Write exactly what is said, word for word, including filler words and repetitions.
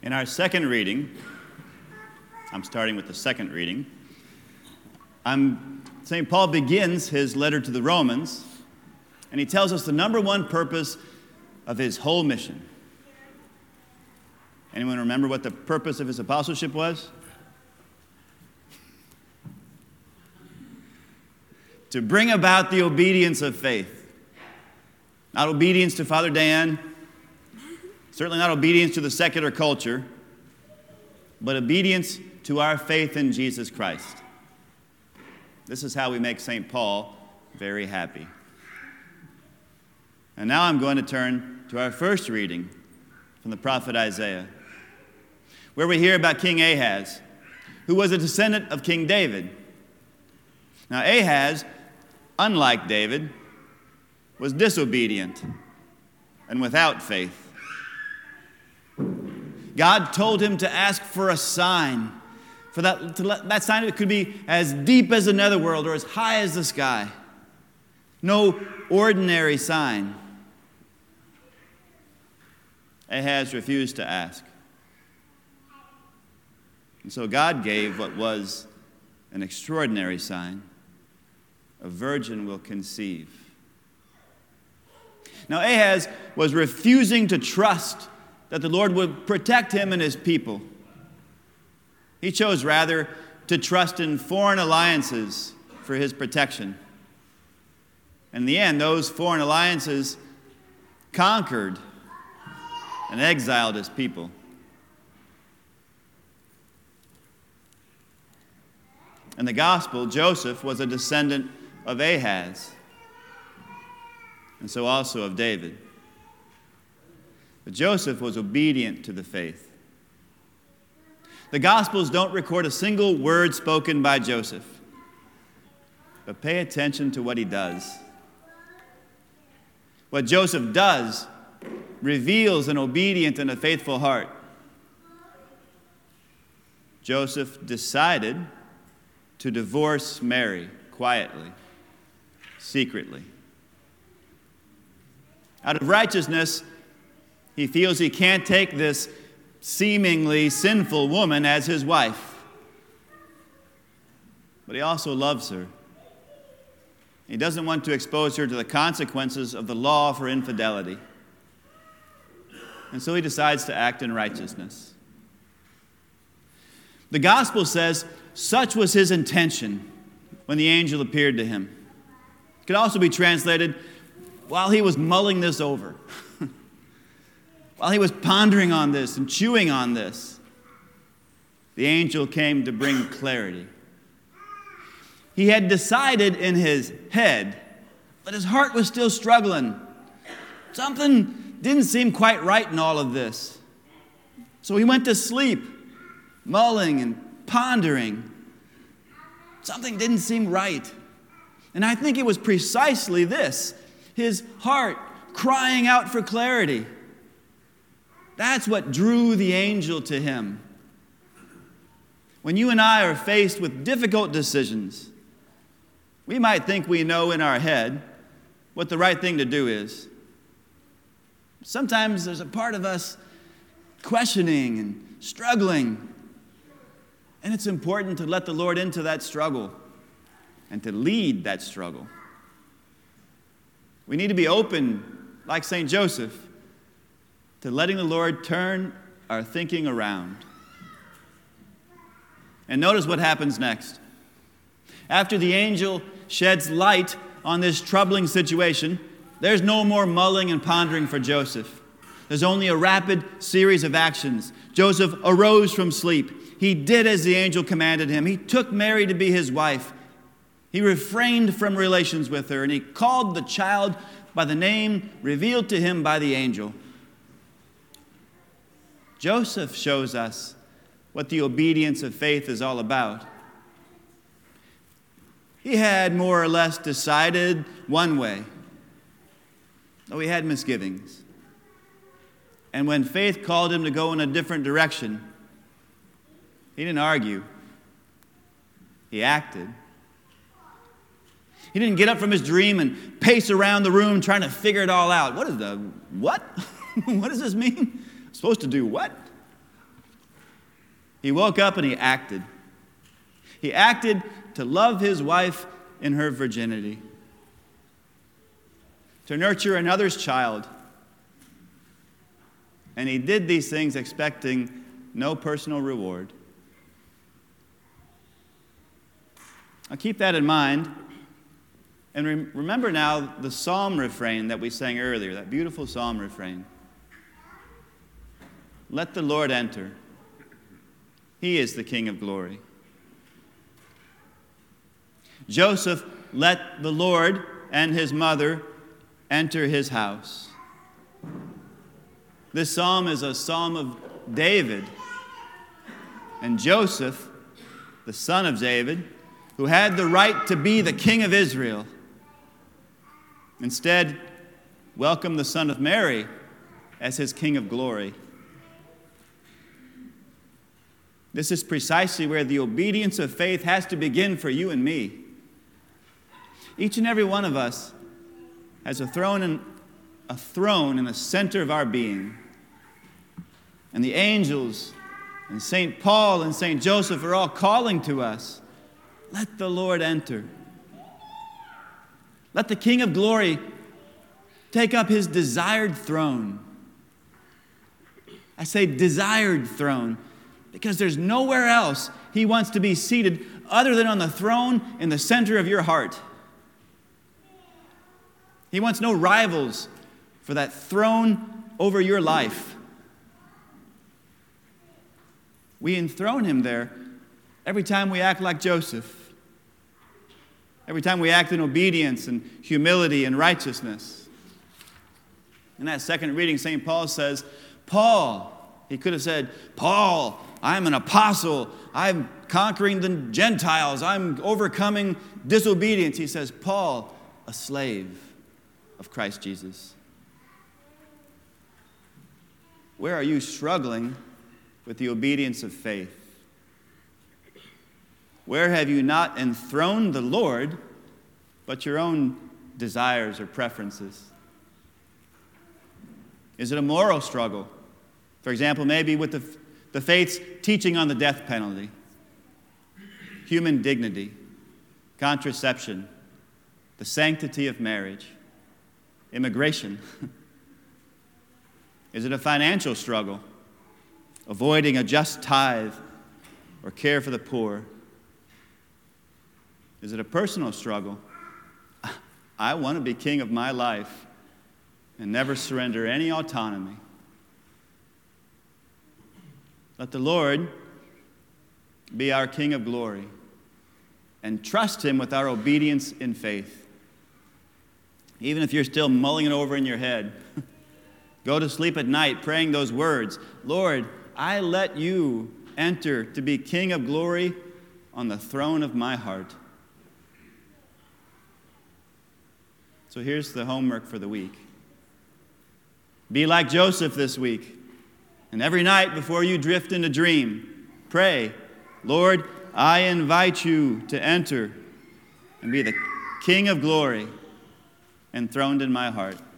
In our second reading, I'm starting with the second reading, I'm, Saint Paul begins his letter to the Romans, and he tells us the number one purpose of his whole mission. Anyone remember what the purpose of his apostleship was? To bring about the obedience of faith. Not obedience to Father Dan, certainly not obedience to the secular culture, but obedience to our faith in Jesus Christ. This is how we make Saint Paul very happy. And now I'm going to turn to our first reading from the prophet Isaiah, where we hear about King Ahaz, who was a descendant of King David. Now Ahaz, unlike David, was disobedient and without faith. God told him to ask for a sign, for that, to let, that sign it could be as deep as the netherworld or as high as the sky. No ordinary sign. Ahaz refused to ask. And so God gave what was an extraordinary sign. A virgin will conceive. Now Ahaz was refusing to trust that the Lord would protect him and his people. He chose rather to trust in foreign alliances for his protection. In the end, those foreign alliances conquered and exiled his people. In the gospel, Joseph was a descendant of Ahaz, and so also of David. But Joseph was obedient to the faith. The Gospels don't record a single word spoken by Joseph, but pay attention to what he does. What Joseph does reveals an obedient and a faithful heart. Joseph decided to divorce Mary quietly, secretly. Out of righteousness, he feels he can't take this seemingly sinful woman as his wife. But he also loves her. He doesn't want to expose her to the consequences of the law for infidelity. And so he decides to act in righteousness. The gospel says, such was his intention when the angel appeared to him. It could also be translated, while he was mulling this over. While he was pondering on this and chewing on this, the angel came to bring clarity. He had decided in his head, but his heart was still struggling. Something didn't seem quite right in all of this. So he went to sleep, mulling and pondering. Something didn't seem right. And I think it was precisely this, his heart crying out for clarity. That's what drew the angel to him. When you and I are faced with difficult decisions, we might think we know in our head what the right thing to do is. Sometimes there's a part of us questioning and struggling, and it's important to let the Lord into that struggle and to lead that struggle. We need to be open, like Saint Joseph, to letting the Lord turn our thinking around. And notice what happens next. After the angel sheds light on this troubling situation, there's no more mulling and pondering for Joseph. There's only a rapid series of actions. Joseph arose from sleep. He did as the angel commanded him. He took Mary to be his wife. He refrained from relations with her, and he called the child by the name revealed to him by the angel. Joseph shows us what the obedience of faith is all about. He had more or less decided one way, though he had misgivings. And when faith called him to go in a different direction, he didn't argue. He acted. He didn't get up from his dream and pace around the room trying to figure it all out. What is the, what? What does this mean? I'm supposed to do what? He woke up and he acted. He acted to love his wife in her virginity, to nurture another's child. And he did these things expecting no personal reward. Now keep that in mind. And re- remember now the psalm refrain that we sang earlier, that beautiful psalm refrain. Let the Lord enter. He is the King of glory. Joseph let the Lord and his mother enter his house. This psalm is a psalm of David. And Joseph, the son of David, who had the right to be the king of Israel, instead welcomed the son of Mary as his king of glory. This is precisely where the obedience of faith has to begin for you and me. Each and every one of us has a throne in, a throne in the center of our being. And the angels and Saint Paul and Saint Joseph are all calling to us, let the Lord enter. Let the King of glory take up his desired throne. I say desired throne because there's nowhere else he wants to be seated other than on the throne in the center of your heart. He wants no rivals for that throne over your life. We enthrone him there every time we act like Joseph. Every time we act in obedience and humility and righteousness. In that second reading, Saint Paul says, Paul, he could have said, Paul, I'm an apostle. I'm conquering the Gentiles. I'm overcoming disobedience. He says, Paul, a slave of Christ Jesus. Where are you struggling with the obedience of faith? Where have you not enthroned the Lord, but your own desires or preferences? Is it a moral struggle? For example, maybe with the, the faith's teaching on the death penalty, human dignity, contraception, the sanctity of marriage, immigration. Is it a financial struggle, avoiding a just tithe or care for the poor? Is it a personal struggle? I want to be king of my life and never surrender any autonomy. Let the Lord be our King of glory and trust him with our obedience in faith. Even if you're still mulling it over in your head, go to sleep at night praying those words, Lord, I let you enter to be King of glory on the throne of my heart. So here's the homework for the week. Be like Joseph this week. And every night before you drift into dream, pray, Lord, I invite you to enter and be the King of glory enthroned in my heart.